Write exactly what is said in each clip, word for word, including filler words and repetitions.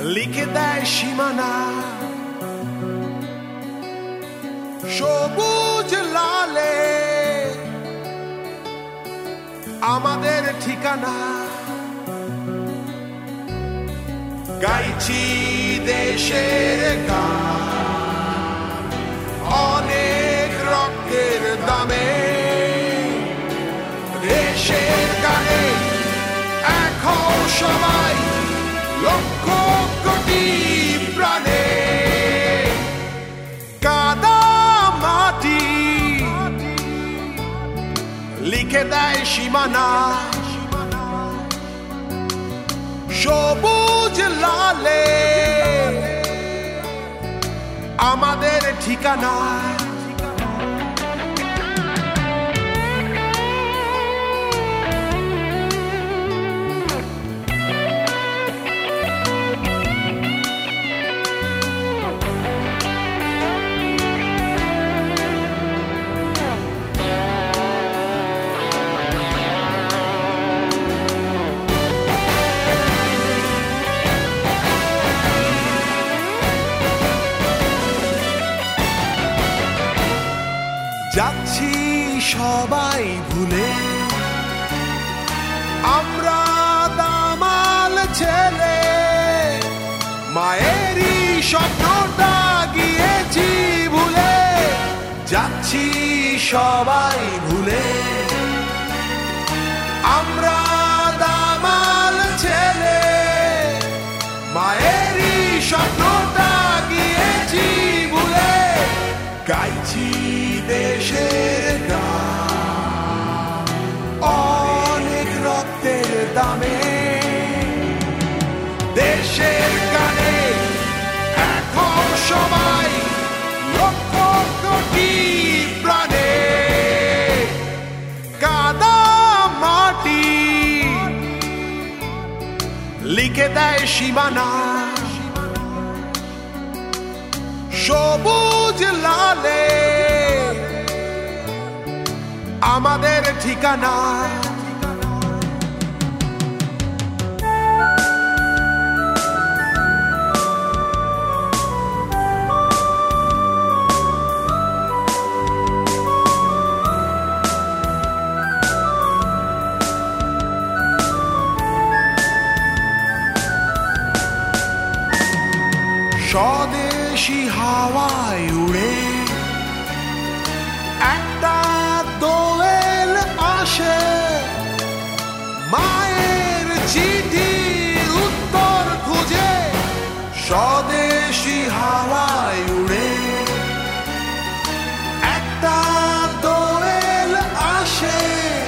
লিখে দেয় সীমানা সবুজ লালে আমাদের ঠিকানা গাইছি দেশের গান অনেক রক্তের দামে দেশের গানে এখন সবাই লক্ষ কোটি প্রাণে কাদা মাটি লিখে দেয় সীমানা সবুজ লালে আমাদের ঠিকানা যাচ্ছি সবাই ভুলে আমরা দামাল ছেলে মায়েরই স্বপ্নটা গিয়েছি ভুলে যাচ্ছি সবাই ভুলে আমরা দামাল ছেলে মায়েরই স্বপ্নটা গিয়েছি ভুলে গাইছি দেশের গান অনেক রক্তের দামে দেশের গানে এখন সবাই লক্ষ কোটি প্রাণে কাদা মাটি লিখে দেয় সীমানা সবুজ লালে আমাদের ঠিকানা স্বদেশী হাওয়ায় উড়ে একটা দোয়েল আসে মায়ের চিঠির উত্তর খুঁজে স্বদেশী হাওয়ায় উড়ে একটা দোয়েল আসে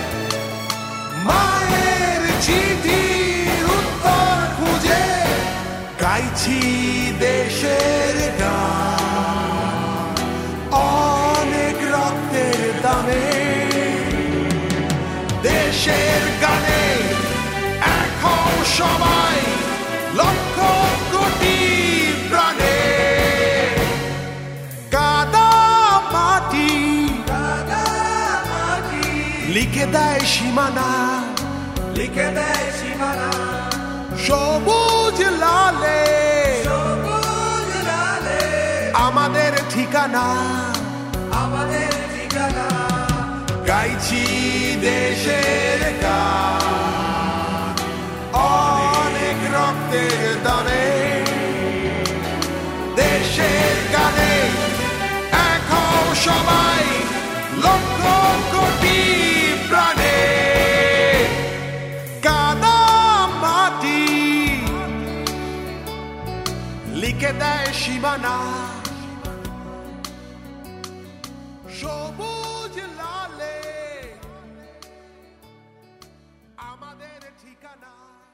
মায়ের চিঠির উত্তর খুঁজে গাইছি দেশের গান অনেক রক্তের দামে দেশের গানে এখন সবাই লক্ষ কোটি প্রাণে কাদা মাটি কাদা মাটি লিখে দেয় সীমানা লিখে দেয় সীমানা সবুজ লালে সবুজ লালে আমাদের ঠিকানা আমাদের ঠিকানা গাইছি দেশের গান অনেক রক্তের দানে দেশের গানে এখন সবাই লক্ষ কোটি প্রাণে কাদা মাটি লিখে দেয় সীমানা সবুজ লালে আমাদের ঠিকানা।